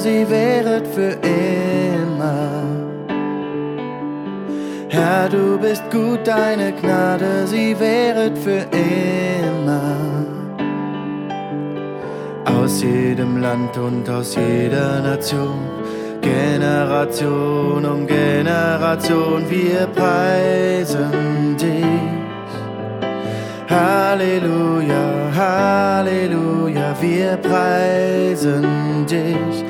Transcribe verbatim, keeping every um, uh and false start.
sie wäret für immer. Herr, du bist gut, deine Gnade, sie wäret für immer. Aus jedem Land und aus jeder Nation, Generation um Generation, wir preisen dich. Halleluja, Halleluja, wir preisen dich.